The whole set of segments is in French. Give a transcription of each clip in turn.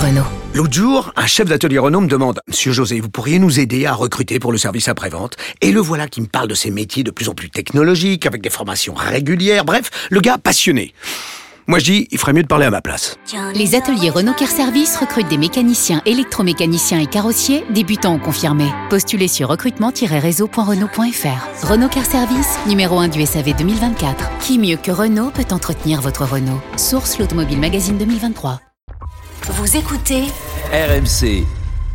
Renault. L'autre jour, un chef d'atelier Renault me demande « Monsieur José, vous pourriez nous aider à recruter pour le service après-vente ?» Et le voilà qui me parle de ces métiers de plus en plus technologiques, avec des formations régulières, bref, le gars passionné. Moi je dis, il ferait mieux de parler à ma place. Les ateliers Renault Car Service recrutent des mécaniciens, électromécaniciens et carrossiers, débutants ou confirmés. Postulez sur recrutement-réseau.renault.fr. Renault Car Service, numéro 1 du SAV 2024. Qui mieux que Renault peut entretenir votre Renault? Source l'Automobile Magazine 2023. Vous écoutez RMC.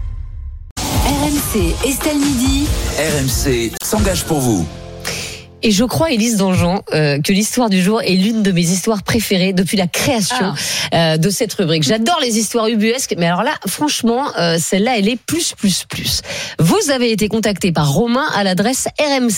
RMC, Estelle Midi. RMC s'engage pour vous. Et je crois, Élise Dangean, que l'histoire du jour est l'une de mes histoires préférées depuis la création de cette rubrique. J'adore les histoires ubuesques, mais alors là, franchement, celle-là, elle est plus. Vous avez été contacté par Romain à l'adresse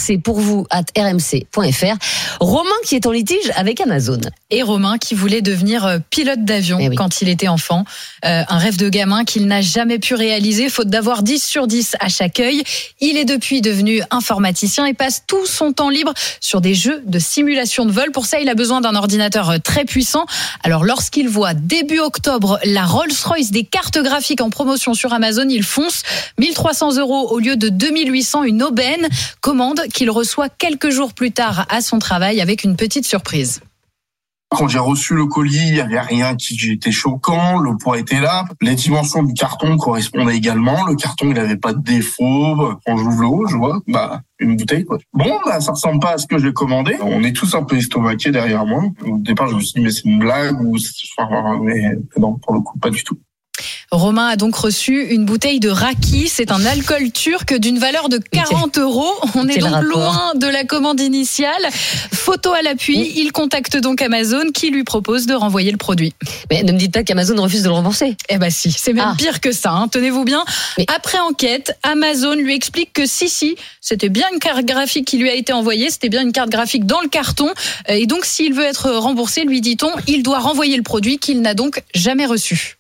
rmc.fr. Romain qui est en litige avec Amazon. Et Romain qui voulait devenir pilote d'avion quand il était enfant. Un rêve de gamin qu'il n'a jamais pu réaliser, faute d'avoir 10 sur 10 à chaque œil. Il est depuis devenu informaticien et passe tout son temps libre sur des jeux de simulation de vol. Pour ça, il a besoin d'un ordinateur très puissant. Alors, lorsqu'il voit début octobre la Rolls-Royce des cartes graphiques en promotion sur Amazon, il fonce. 1 300 € au lieu de 2 800, une aubaine. Commande qu'il reçoit quelques jours plus tard à son travail avec une petite surprise. Quand j'ai reçu le colis, il n'y avait rien qui était choquant, le poids était là, les dimensions du carton correspondaient également, le carton il n'avait pas de défaut, quand j'ouvre le haut, je vois, une bouteille quoi. Ça ressemble pas à ce que j'ai commandé, on est tous un peu estomaqués derrière moi, au départ je me suis dit mais c'est une blague, mais non, pour le coup pas du tout. Romain a donc reçu une bouteille de raki. C'est un alcool turc d'une valeur de 40 €. On est donc loin de la commande initiale. Photo à l'appui, il contacte donc Amazon qui lui propose de renvoyer le produit. Mais ne me dites pas qu'Amazon refuse de le rembourser. Eh ben si, c'est même pire que ça, tenez-vous bien. Après enquête, Amazon lui explique que si, c'était bien une carte graphique qui lui a été envoyée, c'était bien une carte graphique dans le carton. Et donc s'il veut être remboursé, lui dit-on, il doit renvoyer le produit qu'il n'a donc jamais reçu.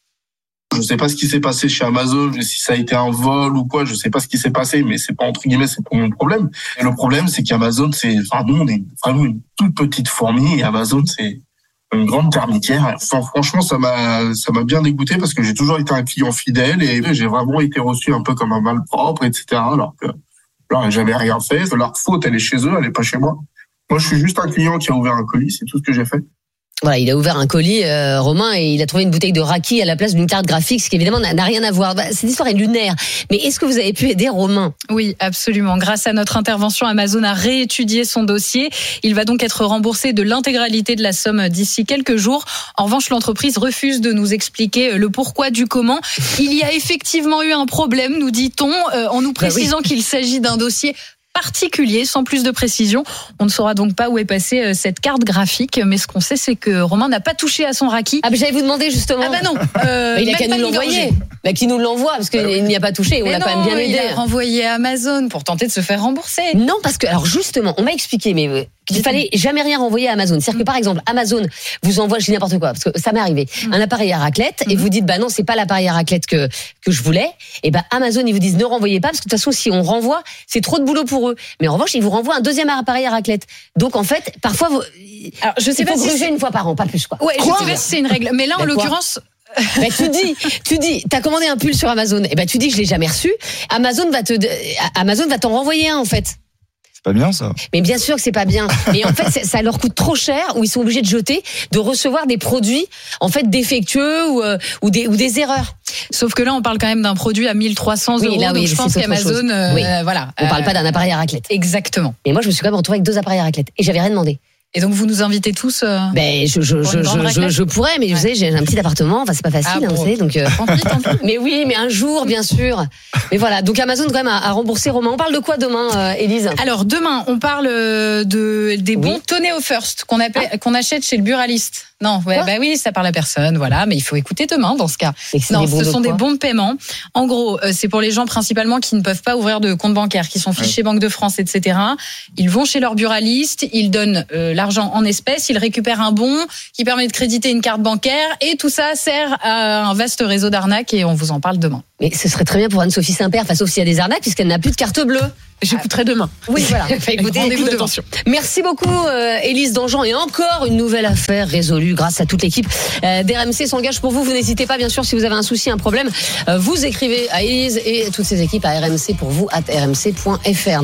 Je sais pas ce qui s'est passé chez Amazon, si ça a été un vol ou quoi, je sais pas ce qui s'est passé, mais c'est pas entre guillemets, c'est pas mon problème. Et le problème, c'est qu'Amazon, nous, on est vraiment une toute petite fourmi et Amazon, c'est une grande termitière. Franchement, ça m'a bien dégoûté parce que j'ai toujours été un client fidèle et j'ai vraiment été reçu un peu comme un malpropre, etc. Alors que là, j'avais rien fait. Leur faute, elle est chez eux, elle est pas chez moi. Moi, je suis juste un client qui a ouvert un colis, c'est tout ce que j'ai fait. Voilà, il a ouvert un colis, Romain, et il a trouvé une bouteille de raki à la place d'une carte graphique, ce qui évidemment n'a rien à voir. Cette histoire est lunaire. Mais est-ce que vous avez pu aider Romain ? Oui, absolument. Grâce à notre intervention, Amazon a réétudié son dossier. Il va donc être remboursé de l'intégralité de la somme d'ici quelques jours. En revanche, l'entreprise refuse de nous expliquer le pourquoi du comment. Il y a effectivement eu un problème, nous dit-on, en nous précisant qu'il s'agit d'un dossier particulier, sans plus de précision. On ne saura donc pas où est passée cette carte graphique, mais ce qu'on sait, c'est que Romain n'a pas touché à son raki. Ah, mais j'allais vous demander justement. Ah bah non. Il a qu'à nous l'envoyer. Qui nous l'envoie, parce qu'il n'y a pas touché. On l'a quand même bien aidé. Il a renvoyé à Amazon pour tenter de se faire rembourser. Non, parce que, alors justement, on m'a expliqué, mais qu'il fallait jamais rien renvoyer à Amazon. C'est-à-dire que par exemple, Amazon vous envoie, je dis n'importe quoi, parce que ça m'est arrivé, un appareil à raclette, et vous dites, non, c'est pas l'appareil à raclette que je voulais. Et Amazon, ils vous disent, ne renvoyez pas, parce que de toute façon, si on renvoie, c'est trop de boulot pour eux. Mais en revanche, ils vous renvoient un deuxième appareil à raclette. Donc en fait, parfois, alors, je sais pas si gruger une fois par an, pas plus, quoi. Ouais, je sais pas si c'est une règle. Mais là, en l'occurrence, tu dis, t'as commandé un pull sur Amazon, tu dis, je l'ai jamais reçu. Amazon va t'en renvoyer un, en fait. Pas bien ça. Mais bien sûr que c'est pas bien. Mais en fait, ça leur coûte trop cher, ou ils sont obligés de jeter, de recevoir des produits en fait défectueux ou des erreurs. Sauf que là, on parle quand même d'un produit à 1 300 €. Là, donc je pense qu'Amazon, voilà. On parle pas d'un appareil à raclette. Exactement. Et moi, je me suis quand même retrouvée avec 2 appareils à raclette et j'avais rien demandé. Et donc vous nous invitez tous je pourrais, mais vous savez, j'ai un petit appartement, enfin c'est pas facile, vous savez, donc mais oui, mais un jour bien sûr. Mais voilà, donc Amazon quand même a remboursé Romain. On parle de quoi demain, Élise ? Alors demain, on parle des bons Toneo First qu'on achète chez le buraliste. Non, oui, ça parle à personne, voilà, mais il faut écouter demain dans ce cas. Non, ce sont des bons de paiement. En gros, c'est pour les gens principalement qui ne peuvent pas ouvrir de compte bancaire, qui sont fichés Banque de France, etc. Ils vont chez leur buraliste, ils donnent l'argent en espèces, il récupère un bon qui permet de créditer une carte bancaire et tout ça sert à un vaste réseau d'arnaques et on vous en parle demain. Mais ce serait très bien pour Anne-Sophie Saint-Père, sauf s'il y a des arnaques, puisqu'elle n'a plus de carte bleue. J'écouterai demain. Oui, voilà. Écoutez, rendez-vous d'attention. Merci beaucoup, Élise Dangean. Et encore une nouvelle affaire résolue grâce à toute l'équipe d'RMC s'engage pour vous. Vous n'hésitez pas, bien sûr, si vous avez un souci, un problème, vous écrivez à Élise et toutes ses équipes à RMC pour vous, @rmc.fr.